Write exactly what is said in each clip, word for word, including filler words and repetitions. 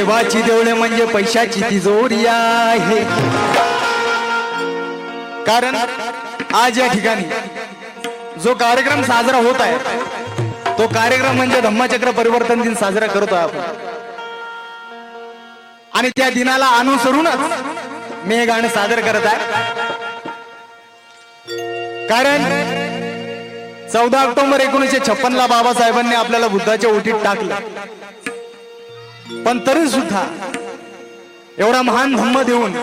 देवाची देवळे म्हणजे पैशाची तिजोरी आहे. कारण आज या ठिकाणी जो कार्यक्रम साजरा होत आहे तो कार्यक्रम म्हणजे धम्मचक्र परिवर्तन दिन साजरा करतो आपण. आणि त्या दिनाला अनुसरूनच मी हे गाणं सादर करत आहे. कारण चौदा ऑक्टोबर एकोणीसशे छप्पन ला बाबासाहेबांनी आपल्याला बुद्धाच्या ओटीत टाकलं, पण तरी सुद्धा एवढा महान धम्म देऊन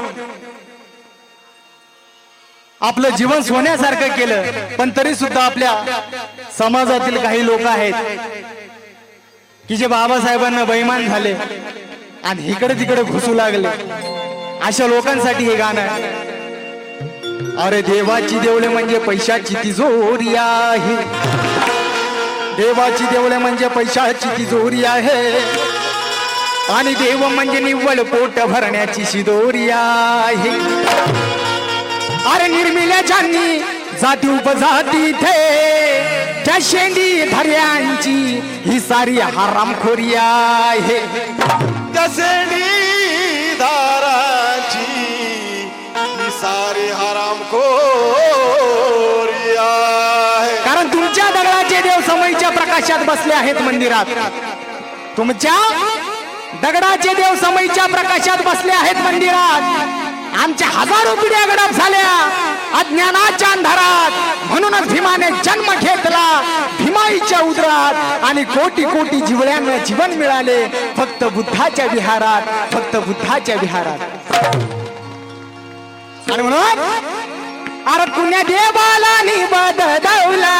आपलं जीवन सोन्यासारखं केलं, पण तरी सुद्धा आपल्या समाजातील काही लोक आहेत की जे बाबासाहेबांना बेईमान झाले आणि इकडे तिकडे घुसू लागले. अशा लोकांसाठी हे गाणं आहे. अरे देवाची देवळे म्हणजे पैशाची तिजोरी आहे. देवाची देवळे म्हणजे पैशाची तिजोरी आहे. आणि देव म्हणजे निव्वळ पोट भरण्याची शिदोरी आहे. अरे निर्मिल्याच्यांनी जाती उपजाती थे त्या शेंडी धर्यांची ही सारी हरामखोरी आहे. त्या शेंडी धाराची ही सारी हरामखोरी आहे. कारण तुमच्या दगडाचे देव समईच्या प्रकाशात बसले आहेत मंदिरात. तुमच्या दगडाचे देव समईच्या प्रकाशात बसले आहेत मंदिरात. आमच्या हजारो पिढ्या गडप झाल्या अज्ञानाच्या अंधारात. म्हणूनच भीमाने जन्म घेतला भीमाईच्या उदरात. आणि कोटी कोटी जिवळ्यांना जीवन मिळाले फक्त बुद्धाच्या विहारात, फक्त बुद्धाच्या विहारात. आणि म्हणून अरे पुण्या देवाला निबद दौला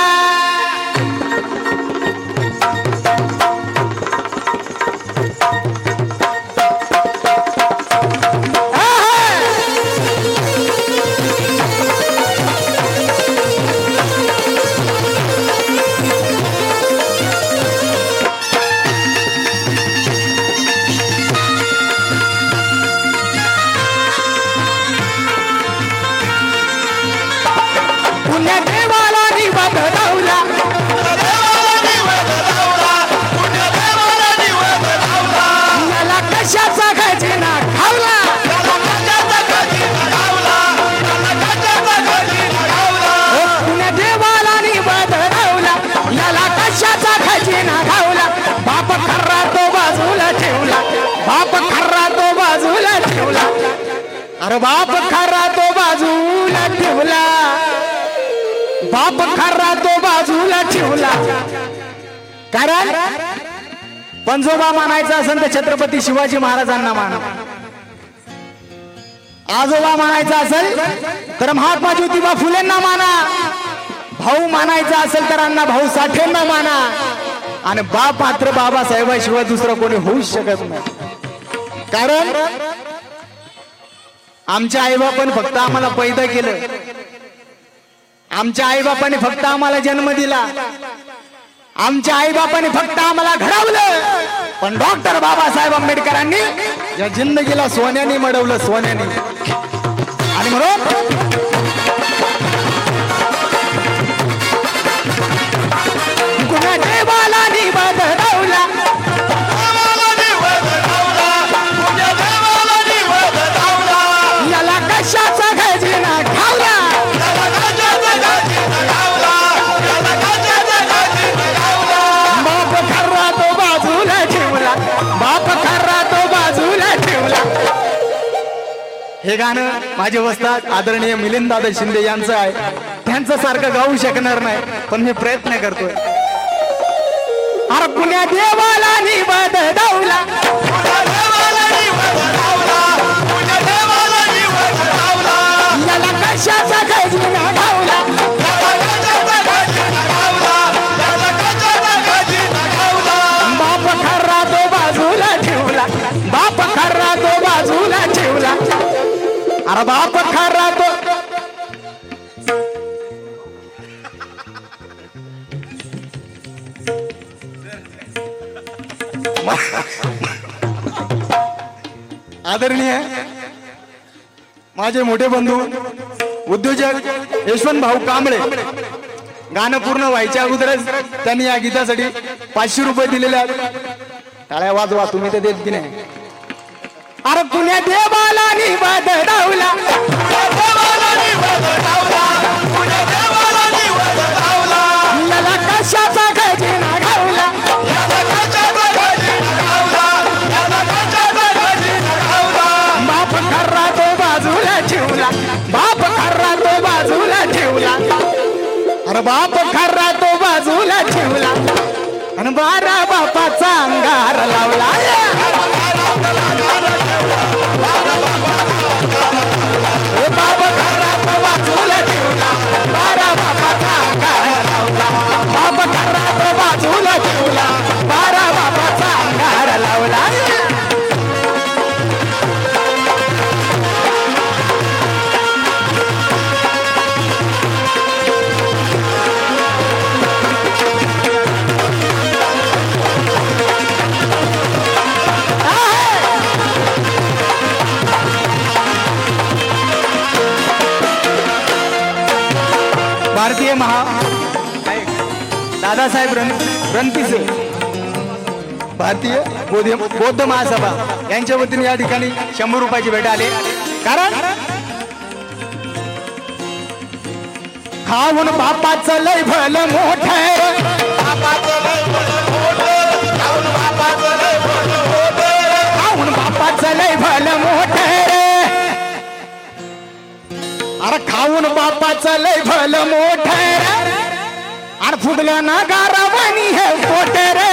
अरे बाप खरा तो बाजूला ठेवला, बाप खरा तो बाजूला ठेवला. कारण पंजोबा मानायचा असेल तर छत्रपती शिवाजी महाराजांना माना. आजोबा मानायचा असेल तर महात्मा ज्योतिबा फुलेंना माना. भाऊ मानायचा असेल तर अण्णा भाऊ साठेंना माना. आणि बाप मात्र बाबासाहेबाशिवाय दुसरं कोणी होऊच शकत नाही. कारण आमच्या आईबापाने फक्त आम्हाला पैदा केलं, आमच्या आईबापाने फक्त आम्हाला जन्म दिला, आमच्या आईबापाने फक्त आम्हाला घडवलं. पण डॉक्टर बाबासाहेब आंबेडकरांनी या जिंदगीला सोन्याने मडवलं, सोन्याने. आणि म्हणून कुणा देवाला निबद दौला कशाचा खजिना खावला. बाप खर्रा तो बाजूला ठेवला, बाप खर्रा तो बाजूला ठेवला. हे गाणं माझे वस्ताद आदरणीय मिलिंद दादा शिंदे यांचं आहे. त्यांचं सारखं गाऊ शकणार नाही, पण मी प्रयत्न करतोय. अरे पुण्या देवाला निबद दौला, कशाचा खजिना घावला. बाप खर्रा तो बाजूला ठेवला, बाप खर्रा तो बाजूला ठेवला. अरे बाप खर्रा तो आदरणीय माझे मोठे बंधू उद्योजक यशवंत भाऊ कांबळे, गाणं पूर्ण व्हायच्या अगोदरच त्यांनी या गीतासाठी पाचशे रुपये दिलेले आहेत. टाळ्या वाजवा, तुम्ही तर देत की नाही. अरे कुण्या देवाला निवद डावला, याला कशाचा खजिना घावला, बाप खर्रा तो बाजूला ठेवला, बाप खर्रा तो बाजूला ठेवला, अरे बाप खर्रा तो बाजूला ठेवला आणि बारा बापाचा अंगार लावला. ए बाप खर्रा तो बाजूला ठेवला, बारा बापाचा अंगार लावला, बाप खर्रा तो बाजूला ठेवला, बारा बापाचा अंगार लावला. भारतीय महा दादासाहेब रण रणपिसे भारतीय बौद्ध बौद्ध महासभा यांच्या वतीने या ठिकाणी शंभर रुपयाची भेट आले. कारण खाऊन बापाचं लय भलं मोठं, खाऊन बापाचं लय भलं मोठं, अरे खाऊन बापाचं लय भलं मोठं, आणि फुटलं ना गारावानी हे पोट रे,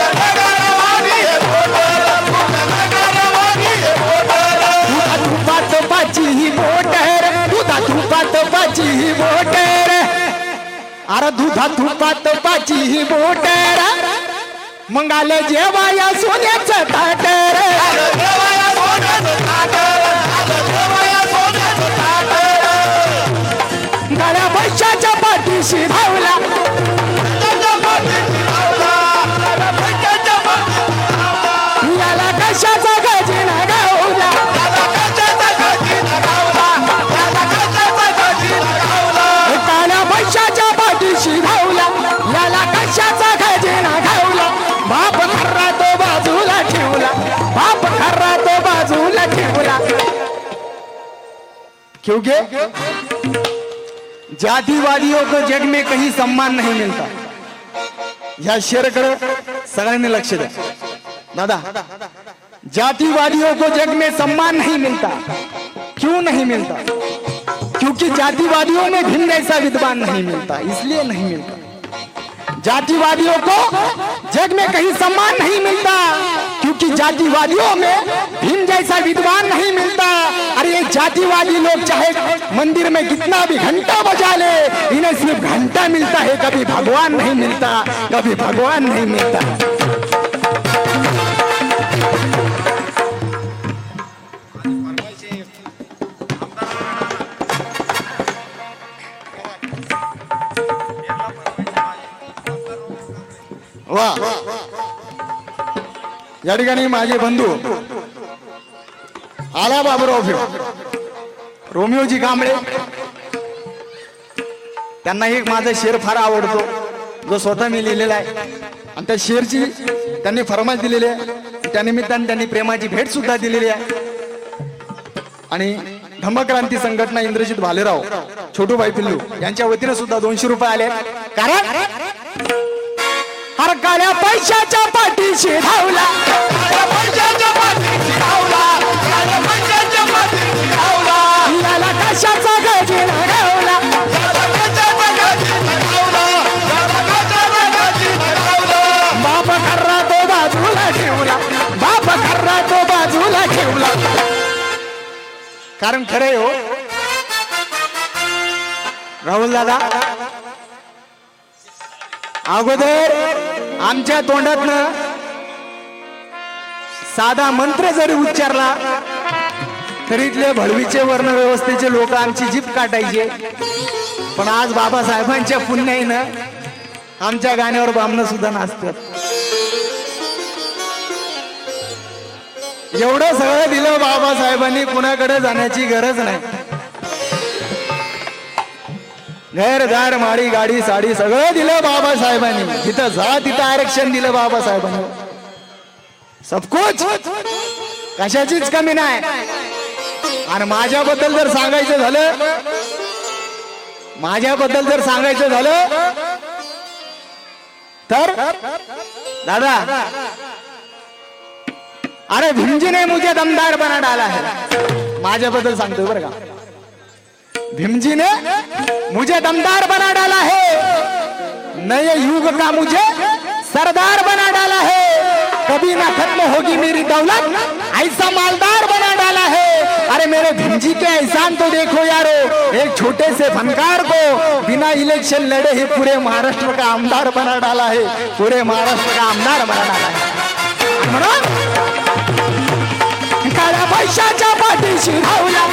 दुधा तुपात पाची ही बोट रे, दुधा तुपात पाची ही बोट रे, अरे दुधा तुपात पाची ही बोट रे, मग आले जेवाया सोन्याचं ताट रे, गाड्या पैशाच्या पाठीशी धावला, याला कशाचा खजिना घावला, काळ्या पैशाच्या पाठीशी धावला, याला कशाचा खजिना घावला, बाप खर्रा तो बाजूला ठेवला, बाप खर्रा तो बाजूला ठेवला. क्योंकि जातिवादियों को जग में कहीं सम्मान नहीं मिलता. या शेरकडे सगळ्यांनी लक्ष द्या. दादा, जातिवादियों को जग में सम्मान नहीं मिलता. क्यों नहीं मिलता? क्योंकि जातिवादियों में भीम जैसा विद्वान नहीं मिलता, इसलिए नहीं मिलता. जातिवादियों को जग में कहीं सम्मान नहीं मिलता क्योंकि जातिवादियों में भीम जैसा विद्वान नहीं मिलता. अरे ये जातिवादी लोग चाहे मंदिर में कितना भी घंटा बजा ले, इन्हें सिर्फ घंटा मिलता है, कभी भगवान नहीं मिलता, कभी भगवान नहीं मिलता. वा या ठिकाणी माझे बंधू आला बाबूराव रोमिओजी कांबळे, त्यांना एक माझा शेर फार आवडतो जो स्वतः मी लिहिलेला आहे, आणि त्या शेरची त्यांनी फरमाईश दिलेली आहे. त्यानिमित्ताने त्यांनी प्रेमाची भेट सुद्धा दिलेली आहे. आणि धम्मक्रांती संघटना इंद्रजित भालेराव छोटूभाई पिल्लू यांच्या वतीने सुद्धा दोनशे रुपये आले. कारण हर काळ्या पैशाच्या पाठीशी धावला, याला कशाचा खजिना घावला, बाप खर्रा तो बाजूला ठेवला, बाप खर्रा तो बाजूला ठेवला. कारण खरंय हो राहुल दादा, अगोदर आमच्या तोंडातनं साधा मंत्र जरी उच्चारला तरी इथले भडवीचे वर्ण व्यवस्थेचे लोक आमची जीभ काटायचे. पण आज बाबासाहेबांच्या पुण्याईनं आमच्या गाण्यावर बामणं सुद्धा नाचतात. एवढं सगळं दिलं बाबासाहेबांनी, कुणाकडे जाण्याची गरज नाही. घरदार माडी गाडी साडी सगळं दिलं बाबासाहेबांनी. जिथं जा तिथं आरक्षण दिलं बाबासाहेबांनी. सब कुछ कशाचीच कमी नाही. आणि माझ्याबद्दल जर सांगायचं झालं माझ्याबद्दल जर सांगायचं झालं तर दादा, अरे भीमजी ने मुझे दमदार बना डाला है. माझ्याबद्दल सांगतोय बरं का. भीमजी ने मुझे दमदार बना डाला है, नए युग का मुझे सरदार बना डाला है, कभी ना खत्म होगी मेरी दौलत, ऐसा मालदार बना डाला है. अरे मेरे भीमजी के एहसान तो देखो यारो, एक छोटे से फनकार को बिना इलेक्शन लड़े ही पूरे महाराष्ट्र का आमदार बना डाला है, पूरे महाराष्ट्र का आमदार बना डाला है. म्हणून काळ्या पैशाच्या पाठीशी धावला,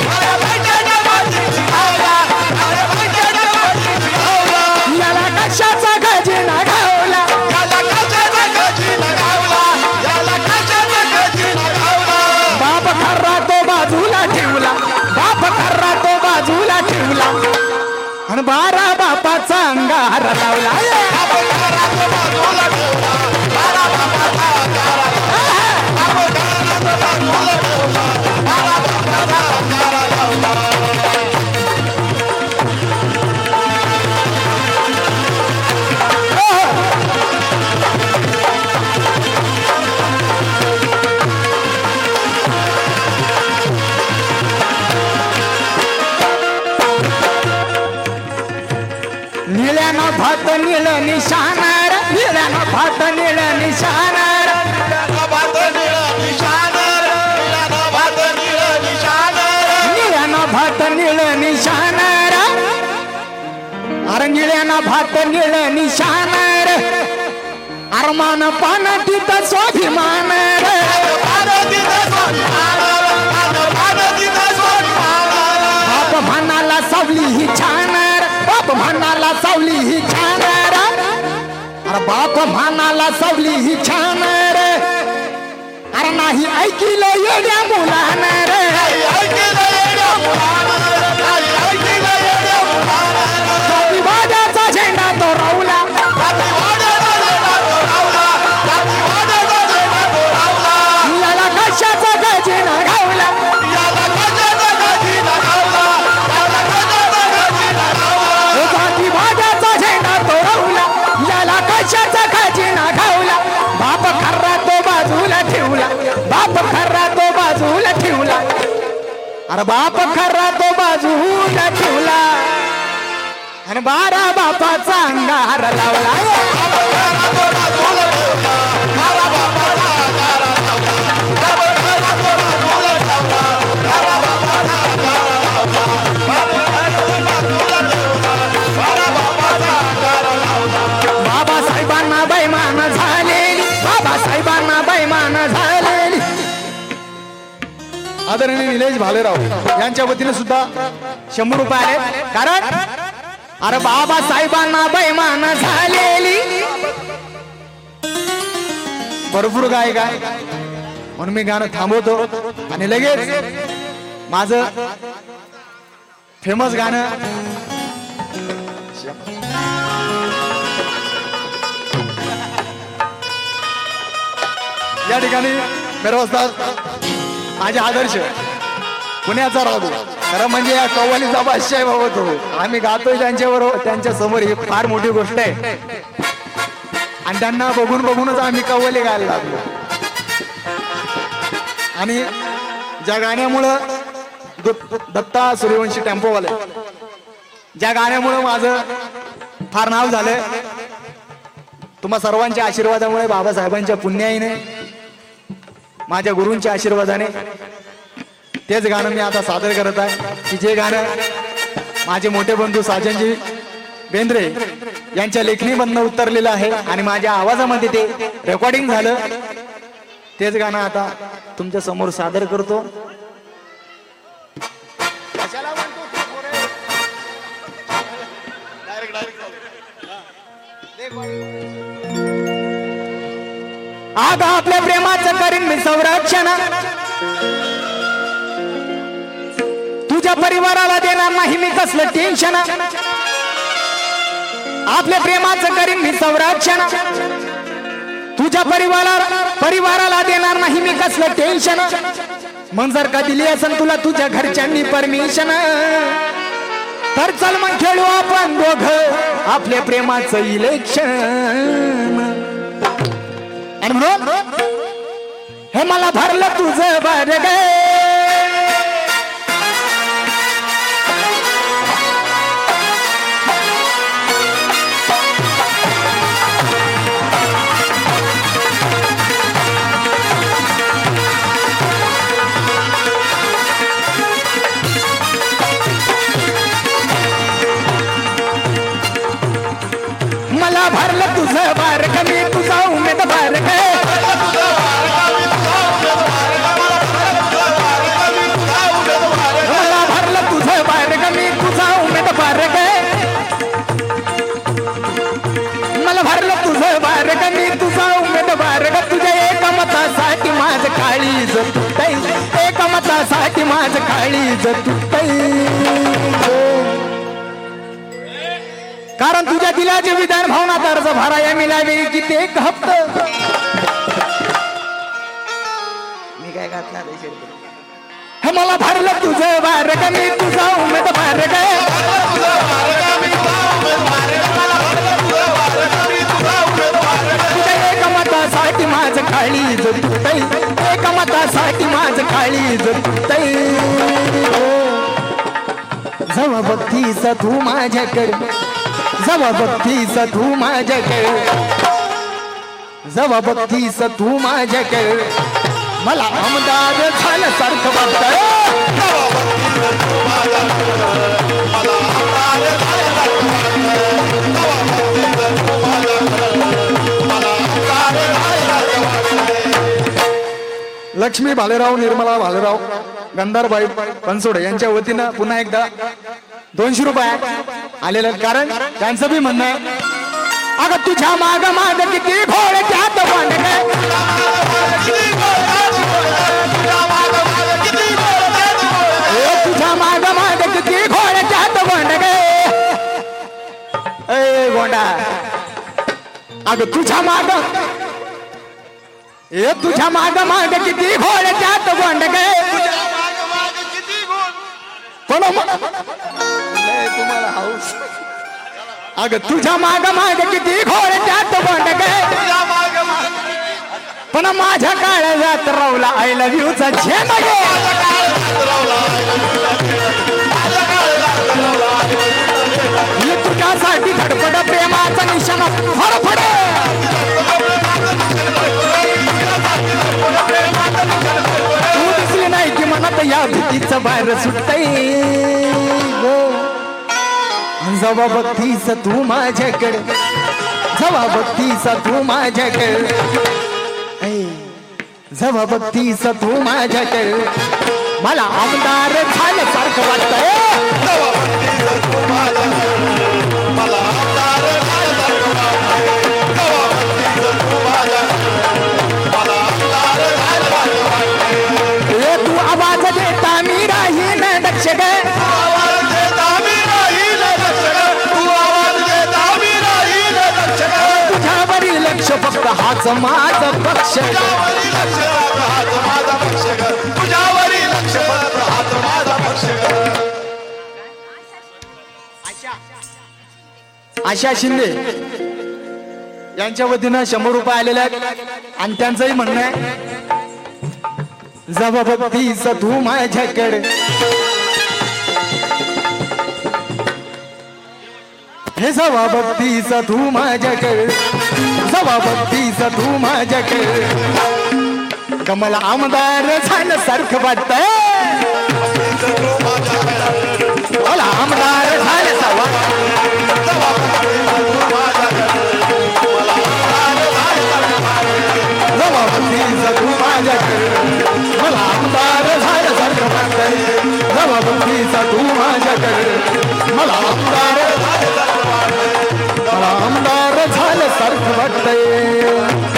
याला कशाचा खजिना घावला, बाप खर्रा तो बाजूला ठेवला, बाप खर्रा तो बाजूला ठेवला, आणि बारा बापाचा अंगार लावला. निळ्यानं भात निळ निशाणार, निळ्यानं भात निळ निशाणार, निळ्यानं भात निळ निशाणार, अरे निळ्यानं भात निळ निशाणार, अरमान पान तिथं स्वाभिमान, बाप म्हणाला सावली ही छान, बाप म्हणाला सावली ही छान, अरे बाप म्हणाला सावली ही छान रे, अरे नाही ऐकिलं येड्या मुलानं रे, जातीवादाचा झेंडा तो रावला, याला कशाचा खजिना घावला, जातीवादाचा झेंडा तो रावला, याला कशाचा खजिना घावला, बाप खर्रा तो बाजूला ठेवला, बाप खर्रा तो बाजूला ठेवला, अरे बाप खर्रा तो बाजूला ठेवला, आणि बारा बापाचा अंगार लावला. बाबासाहेबांना बैमान झालेली, बाबासाहेबांना बैमान झालेली. आदरणीय निलेश भालेराव यांच्या वतीने सुद्धा शंभर रुपये आहेत. कारण अरे बाबासाहेबांना बैमान झालेली, भरपूर गायक आहे म्हणून मी गाणं थांबवतो आणि लगेच माझं फेमस गाणं या ठिकाणी मेरे वस्ताद माझे आदर्श पुण्याचा राहतो, खरं म्हणजे या कव्वालीचा बादशाह बाबा तो. आम्ही गातोय त्यांच्याबरोबर, त्यांच्या समोर ही फार मोठी गोष्ट आहे आणि त्यांना बघून बघूनच आम्ही कव्वाली गायला लागलो. आणि ज्या गाण्यामुळं दत्ता सूर्यवंशी टेम्पोवाले, ज्या गाण्यामुळं माझं फार नाव झालं, तुम्हा सर्वांच्या आशीर्वादामुळे, बाबासाहेबांच्या पुण्याईने, माझ्या गुरूंच्या आशीर्वादाने तेच गाणं मी आता सादर करत आहे की जे गाणं माझे मोठे बंधू साजनजी बेंद्रे यांच्या लेखणीमधनं उतरलेलं आहे आणि माझ्या आवाजामध्ये ते रेकॉर्डिंग झालं. तेच गाणं आता तुमच्या समोर सादर करतो. आग आपल्या प्रेमाचं करीन मी संरक्षण, तुझ्या परिवाराला देणार नाही मी कसलं टेन्शन, आपल्या प्रेमाचं करीन मी संरक्षण, तुझ्या परिवाराला परिवाराला देणार नाही मी कसलं टेन्शन. मग जर का दिली असेल तुला तुझ्या घरच्यांनी परमिशन, तर चल मग खेळू आपण दोघ आपल्या प्रेमाचं इलेक्शन. आणि म्हणून हे मला भरलं तुझं बार गे, मला भरलं तुझं बार ग, मी तुझा उमेदवार ग. मला भरलं तुझं बार ग, मी तुझा उमेदवार ग. मला भरलं तुझं बार ग, मी तुझा उमेदवार ग. तुझ्या एका मतासाठी माझं काळीज तुटतंय, एका मतासाठी माझं काळीज तुटतंय. कारण तुझ्या दिलाचे विधान भावना अर्ज भराया मिळावे किती एक हप्त. मी काय घातला हे मला भरलं तुझं बार ग, मी तुझा उमेदवार ग. तुझ्या एका मतासाठी माझं काळीज तुटतंय, एका मतासाठी माझं काळीज तुटतंय. जवा बघतीस तू माझ्याकडे, जवा बघतीस तू माझ्याकडे, जवा बघतीस तू माझ्याकडे, मला आमदार झाल्यासारखं वाटतंय. लक्ष्मी भालेराव, निर्मला भालेराव, गंधारबाई बनसोडे यांच्या वतीनं पुन्हा एकदा दोनशे रुपये आलेलं. कारण त्यांचं बी म्हणणं आहे, अगं तुझ्या माग माग किती घोडे त्यात वांड गे, तुझ्या माग माग किती घोडे त्यात वांड गे. ए गोंडा, अगं तुझ्या माग, ए तुझ्या माग माग किती घोडे त्यात वांड गे. पण तुम्हाला हाऊस, अगं तुझ्या माग माग किती घोडे त्यात वांड गे. पण माझ्या काळजात रवला आय लव्ह यू चा झेंडा गे. मी तुझ्यासाठी धडपड प्रेमाचा निशाणा फडफड. तू दिसली नाही की मनात या भीतीचं बाहेर सुटतंय. जवा बघतीस तू माझ्याकडे, जवा बघतीस तू माझ्याकडे, जवा बघतीस तू माझ्याकडे, मला आमदार झाल्यासारखं वाटतंय. तू आवाज देता मी राहीन दक्ष गे, तुझ्यावरील लक्ष फक्त हाच माझा पक्ष, आशा शिंदे यांच्या वतीनं शंभर रुपये आलेले आहेत. आणि त्यांचंही म्हणणं आहे, जवा बघतीस तू माझ्याकडे, हे जवा बघतीस तू माझ्याकडे, जवा बघतीस तू माझ्याकडे, कमला आमदार झाल्यासारखं वाटतंय. मला आमदार झाल्यासारखं, जवा बघतीस तू माझ्याकडे, मला आमदार झाल्यासारखं वाटतंय. जवा बघतीस तू माझ्याकडे, मला आमदार, मला आमदार झाल्यासारखं वाटतंय.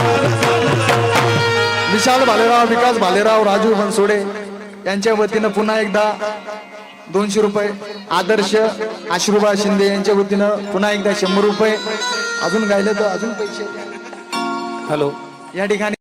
विशाल भालेराव, विकास भालेराव, राजू बनसोडे यांच्या वतीनं पुन्हा एकदा दोनशे रुपये. आदर्श आश्रुबा शिंदे यांच्या वतीनं पुन्हा एकदा शंभर रुपये. अजून गायलं तर अजून पैसे. हॅलो. या ठिकाणी